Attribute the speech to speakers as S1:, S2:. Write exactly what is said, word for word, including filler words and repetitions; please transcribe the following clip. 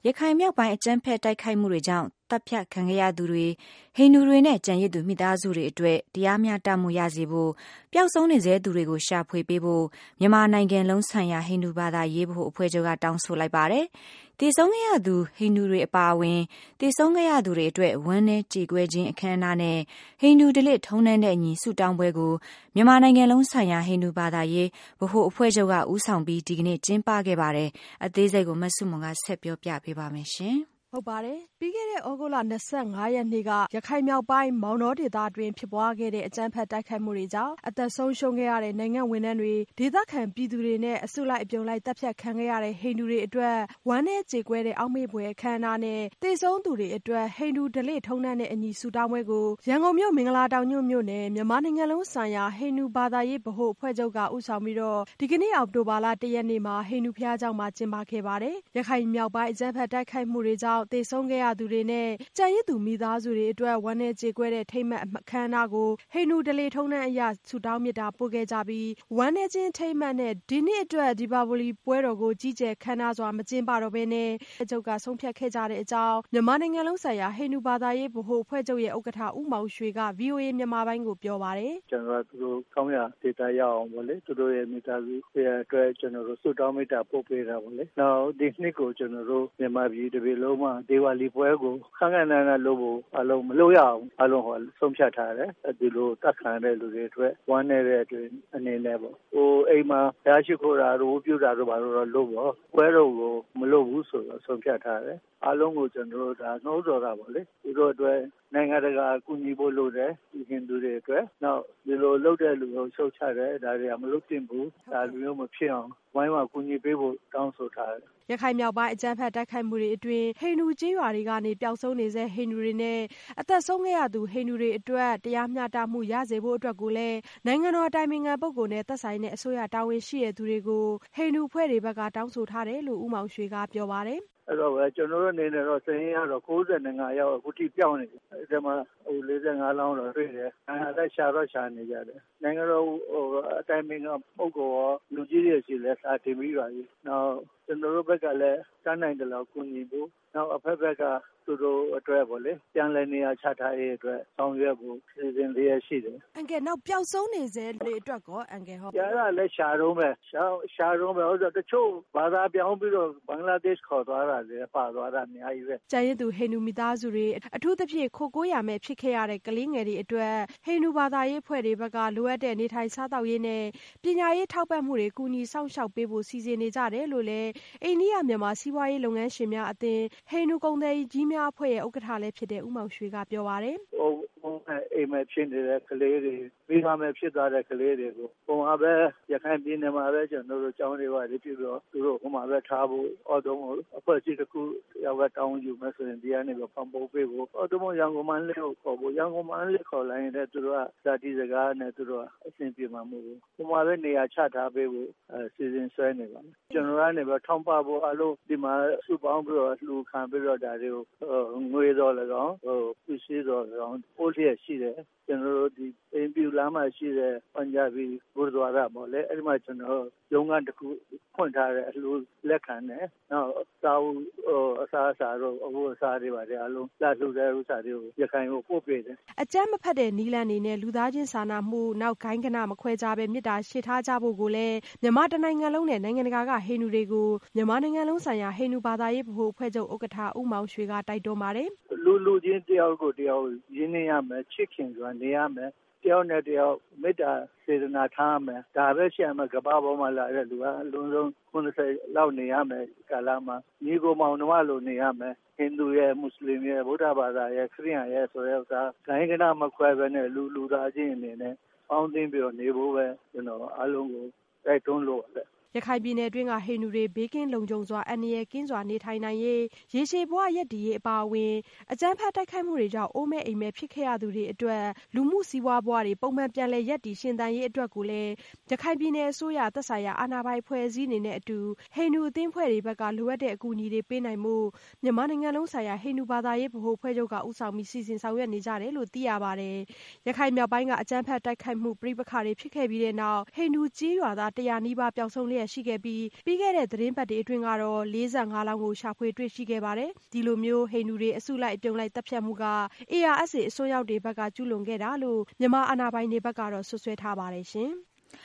S1: ရခိုင်မြောက်ပိုင်းအကြမ်းဖက်တိုက်ခိုက်မှုတွေကြောင့်တပ်ဖြတ်ခံခဲ့ရသူတွေဟိန္ဒူတွေနဲ့ကြံရစ်သူမိသားစုတွေအတွက်တရားမျှတမှုရစေဖို့ပျောက်ဆုံးနေစေသူတွေကိုရှာဖွေပေးဖို့မြန်မာနိုင်ငံလုံးဆိုင်ရာဟိန္ဒူဘာသာရေးဗဟိုအဖွဲ့ချုပ်ကတောင်းဆိုလိုက်ပါတယ်။တည်ဆုံးခဲ့ရသူဟိန္ဒူတွေအပါအဝင်တည်ဆုံးခဲ့ရသူတွေအတွက်ဝမ်းနည်းကြေကွဲခြင်းအခမ်းအနားနဲ့ဟိန္ဒူဓလေ့ထုံးတမ်းတဲ့အညီဆုတောင်းပွဲကိုမြန်မာနိုင်ငံလုံးဆိုင်ရာဟိန္ဒူဘာသာရေးဗဟိုအဖွဲ့ချုပ်ကဦးဆောင်ပြီးဒီကနေ့ကျင်းပခဲ့ပါတယ်။အသေးစိတ်ကိုမဆုမွန်ကဆက်ပြောပြပေးပါမယ်ရှင်။
S2: ဟုတ်ပါတယ်။ပြီးခဲ့တဲ့ဩဂုတ်လ၂၅ရက်နေ့ကရခိုင်မြောက်ပိုင်းမောင်တောဒေသတွင်ဖြစ်ပွားခဲ့တဲ့အကြမ်းဖက်တိုက်ခိုက်မှုတွေကြောင့်အသက်ဆုံးရှုံးခဲ့ရတဲ့နိုင်ငံဝန်ထမ်းတွေဒေသခံပြည်သူတွေနဲ့အစုလိုက်အပြုံလိုက်တပ်ဖြတ်ခံခဲ့ရတဲ့ဟိန္ဒူတွေအတွက်ဝမ်းနည်းကြေကွဲတဲ့အောက်မေ့ဖွယ်အခမ်းအနားနဲ့တည်ဆုံးသူတွေအတွက်ဟိန္ဒူဓလေ့ထုံးတမ်းတဲ့အညီဆုတောင်းပွဲကိုရန်ကုန်မြို့မင်္ဂလာတောင်ညွန့်မြို့နယ်မြန်မာနိုင်ငံလုံးဆိုင်ရာဟိန္ဒူဘာသာရေးဗဟိုအဖွဲ့ချုပ်ကဦးဆောင်ပြီးတော့ဒီကနေ့အောက်တိုဘာလ၁ရက်နေ့မှာဟိန္ဒူဘုရားကျောင်းမှာကျင်းပခဲ့ပါတယ်။ရခိုင်မြောက်ပိုင်းအကြမ်းဖက်တိုက်ခိုက်မှုတွေကြောင့်တည်ဆုံးခဲ့ရသူတွေနဲ့ကြံရစ်သူမိသားစုတွေအတွက်ဝမ်းနည်းကြေကွဲတဲ့ထိမ်းမှတ်အခမ်းအနားကိုဟိန္ဒူဓလေ့ထုံးတမ်းအရဆုတောင်းမေတ္တာပို့ခဲ့ကြပြီးဝမ်းနည်းခြင်းထိမ်းမှတ်နဲ့ဒီနှစ်အတွက်ဒီပါဝလီပွဲတော်ကိုကြီးကျယ်ခမ်းနားစွာမကျင်းပတော့ဘဲနဲ့အချုပ်ကဆုံးဖြတ်ခဲ့ကြတဲ့အကြောင်းမြန်မာနိုင်ငံလုံးဆိုင်ရာဟိန္ဒူဘာသာရေးဗဟိုအဖွဲ့ချုပ်ရဲ့ဥက္ကဋ္ဌဦးမောင်ရွှေက ဗီအိုအေ မြန်မာပိုင်းကိုပြောပါတယ်
S3: ။ကျွန်တော်တို့သူတို့ကောင်းရဒေတာရအောင်ပေါ့လေသူတို့ရဲ့မိသားစုရဲ့အတွက်ကျွန်တော်တို့ဆုတောင်းမေတ္တာပို့ပေးတာပေါ့လေ။နောက်ဒီနှစ်ကိုကျွန်တော်တို့မြန်မာပြည်တစ်ပြည်လုံးမှာဒီဝါလီပွဲကိုခန်းခန်းနားနားလို့ဖို့အလုံးမလို့ရအောင်အလုံးဟောဆုံးဖြတ်ထားတယ်ဒီလိုတက်ခံတဲ့လူတွေအတွက်ဝမ်းနေတဲ့အတွင်းအနေနဲ့ပေါ့ဟိုအိမ်မှာဘုရားရှိခိုးတာတို့ပြုတာတို့ဘာလို့တော့လို့ပေါ့ပွဲတော်ကိုမလို့ဘူးဆိုတော့ဆုံးဖြတ်ထားတယ်အလုံးကိုကျွန်တော်တို့ဒါနှိုးဆော်တာပေါ့လေဒီလိုအတွက်နိုင်ငံတကာကူညီဖို့လိုတယ်ဒီဟိန္ဒူတွေအတွက်နောက်ဒီလိုလုပ်တဲ့လူကိုရှုတ်ချတယ်ဒါတွေကမလုပ်သင့်ဘူးဒါလူမျိုးမဖြစ်အောင်ဝိုင်းဝန်းကူညီပေးဖို့တောင်းဆိုထားတယ်
S2: ရခိုင်မြောက်ပိုင်းအကြမ်းဖက်တိုက်ခိုက်မှုတွေအတွင်းဟိန္ဒူကျေးရွာတွေကနေပျောက်ဆုံးနေစေဟိန္ဒူတွေနဲ့အသက်ဆုံးခဲ့ရသူဟိန္ဒူတွေအတွက်တရားမျှတမှုရစေဖို့အတွက်ကိုလည်းနိုင်ငံတော်အတိုင်ပင်ခံပုဂ္ဂိုလ်နဲ့သက်ဆိုင်တဲ့အစိုးရတာဝန်ရှိတဲ့သူတွေကိုဟိန္ဒူဖွဲ့တွေဘက်ကတောင်းဆိုထားတယ်လို့ဦးမောင်ရွှေကပြောပါတယ်
S3: အဲ့တော့ကျွန်တော်တို့အနေနဲ့တော့စရင်ရတော့၉၅ရောက်အခုထိပြောင်းနေတယ်အဲ့ဒါမှဟို၄၅လောင်းတော့တွေ့တယ်အဲ့ဒါရှာတော့ရှာနေကြတယ်နိုင်ငံတော်ဟိုအတိုင်းပင်ကပုဂ္ဂိုလ်ရောလူကြီးတွေရှိလဲစာတင်ပြီးပါပြီနောက်ကျွန်တော်တို့ဘက်ကလည်းတန်းနိုင်တယ်လို့ကူညီဖို့နောက်အဖက်ဖက်ကသူတို့အတွက်ပေါ့လေပြန်လည်နေရာချထားရေးအတွက်ဆောင်ရွက်ဖို့စီစဉ်လျက်ရှိတယ်
S2: အန်ကယ်နောက်ပျောက်ဆုံးနေစေတွေအတွက်ကောအန်ကယ်ဟော
S3: ရတာလည်းရှာတော့မယ်ရှာရှာတော့မယ်ဟိုဆိုတချို့ဘာသာပြောင်းပြီးတော့ဘင်္ဂလားဒေ့ရှ်ခေါ်သွားတာလေပါသွားတာအများကြီးပဲ
S2: ကျန်ရည်သူဟိန္ဒူမိသားစုတွေအထူးသဖြင့်ခိုကိုးရမယ်ဖြစ်ခဲ့ရတဲ့ကလေးငယ်တွေအတွက်ဟိန္ဒူဘာသာရေးဖွဲ့တွေဘက်ကလိုအပ်တဲ့နေထိုင်စားသောက်ရေးနဲ့ပညာရေးထောက်ပံ့မှုတွေကူညီစောင့်ရှောက်ပေးဖို့စီစဉ်နေကြတယ်လို့လည်းအိန္ဒိယမြန်မာစီးပွားရေးလုပ်ငန်းရှင်များအသင်းဟိန္ဒူကုန်သည်ကြီးများအဖွဲ့ရဲ့ဥက္ကဋ္ဌလည်းဖြစ်တဲ့ဦးမောင်ရွှေကပြောပါတယ်
S3: ဟိုအိမ်မဲ့ဖြစ်နေတဲ့ကလေးတွေမိဘမဲ့ဖြစ်သွားတဲ့ကလေးတွေကိုပုံအားပဲရခိုင်ပြည်နယ်မှာပဲကျွန်တော်တို့ကျောင်းတွေပါပြီးပြီးတော့သူတို့ဟိုမှာပဲထားဖို့အော်တုံးအဖွဲ့အစည်းတစ်ခုရောက်ကတောင်းယူမယ်ဆိုရင်ဒီကနေပဲပံ့ပိုးပေးဖို့အော်တုံးရန်ကုန်မှလေးကိုခေါ်ဖို့ရန်ကုန်မှလေးခေါ်လိုက်ရင်လည်းသူတို့ကဇာတိစကားနဲ့သူတို့ကအဆင်ပြေမှာမဟုတ်ဘူးဟိုမှာပဲနေရာချထားပေးဖို့အဲစီစဉ်ဆွဲနေပါမယ်ကျွန်တော်ကနေပဲထောင်းပဖို့အလို့ဒီမှာစုပေါင်းပြီးတော့လှူခံပြီးတော့ဒါတွေကိုငွေတော်လည်းကောင်းဟိုပစ္စည်းတော်လည်းကောင်းပို့လျက်ရှိတယ်ကျွန်တော်တို့ဒီအိမ်ပြူလမ်းမှာရှိတဲ့ပန်ဂျာဘီဂုရဒွါရာပေါ့လေအဲ့ဒီမှာကျွန်တော်ရုံးကတစ်ခုဖွင့်ထားတဲ့အလှူလက်ခံတယ်နောက်စာအုပ်အစားအစာတို့အဖို့အစားတွေပါတယ်အလုံးလက်လှူတဲ့ဥစ္စာတွေကိုရခိုင်ကိုပို့ပေးတယ်
S2: အကြမ်းမဖက်တဲ့နီလန်နေနဲ့လူသားချင်းစာနာမှုနောက်ဂိုင်းကနမခွဲခြားပဲမေတ္တာရှေ့ထားကြဖို့ကိုလည်းမြန်မာတနိုင်ငံလုံးနဲ့နိုင်ငံတကာကဟိန္ဒူတွေကိုမြန်မာနိုင်ငံလုံးဆိုင်ရာဟိန္ဒူဘာသာရေးဗဟိုအဖွဲ့ချုပ်ဥက္ကဋ္ဌဦးမောင်ရွှေကတိုက်တွန်းပါတယ်
S3: လူလူချင်းတယောက်ကိုတယောက်ရင်းနှီးရမယ်ချစ်ခင်စွာနေရမယ်တယောက်နဲ့တယောက်မေတ္တာစေတနာထားမယ်ဒါပဲရှိမှကဘာပေါ်မှာလာတဲ့လူကအလုံးစုံခုနှစ်ဆယ်လောက်နေရမယ်ကာလမှာညီကိုမောင်နှမလိုနေရမယ်ဟိန္ဒူရဲ့မွတ်စလင်ရဲ့ဗုဒ္ဓဘာသာရဲ့ခရစ်ယာန်ရဲ့ဆိုတဲ့ဥစ္စာဂိုင်းကနမခွဲပဲနဲ့လူလူသားချင်းအနေနဲ့ပေါင်းသင်းပြီးတော့နေဖို့ပဲကျွန်တော်အားလုံးကိုတိုက်တွန်းလို့ရတယ်
S2: ရခိုင်ပြည်နယ်အတွင်းကဟိန္ဒူတွေဘေးကင်းလုံခြုံစွာအန္တရာယ်ကင်းစွာနေထိုင်နိုင်ရေးရေရှည်ဘဝရပ်တည်ရေးအပါအဝင်အကြမ်းဖက်တိုက်ခိုက်မှုတွေကြောင့်အိုးမဲ့အိမ်မဲ့ဖြစ်ခဲ့ရသူတွေအတွက်လူမှုစီးပွားဘဝတွေပုံမှန်ပြန်လည်ရပ်တည်ရှင်သန်ရေးအတွက်ကိုလည်းရခိုင်ပြည်နယ်အစိုးရသက်ဆိုင်ရာအာဏာပိုင်အဖွဲ့အစည်းအနေနဲ့အတူဟိန္ဒူအသင်းဖွဲ့တွေဘက်ကလိုအပ်တဲ့အကူအညီတွေပေးနိုင်မှုမြန်မာနိုင်ငံလုံးဆိုင်ရာဟိန္ဒူဘာသာရေးဗဟိုအဖွဲ့ချုပ်ကဦးဆောင်ပြီးစီစဉ်ဆောင်ရွက်နေကြတယ်လို့သိရပါတယ်ရခိုင်မြောက်ပိုင်းကအကြမ်းဖက်တိုက်ခိုက်မှုပြိပခါတွေဖြစ်ခဲ့ပြီးတဲ့နောက်ဟိန္ဒူကျေးရွာသားတရာနီးပါးပျောက်ဆုံးလျက်ရက်ရှိခဲ့ပြီးပြီးခဲ့တဲ့သတင်းပတ်တွေအတွင်းကတော့လေးဆယ့်ငါလောင်းကိုရှာဖွေတွေ့ရှိခဲ့ပါတယ်။ဒီလိုမျိုးဟိန္ဒူတွေအစုလိုက်အပြုံလိုက်တပ်ဖြတ်မှုက အေးအာအက်စ်အေ အစွန်းရောက်တွေဘက်ကကျူးလွန်ခဲ့တာလို့မြန်မာအာဏာပိုင်တွေဘက်ကတော့ဆွဆွဲထားပါတယ်ရှင်။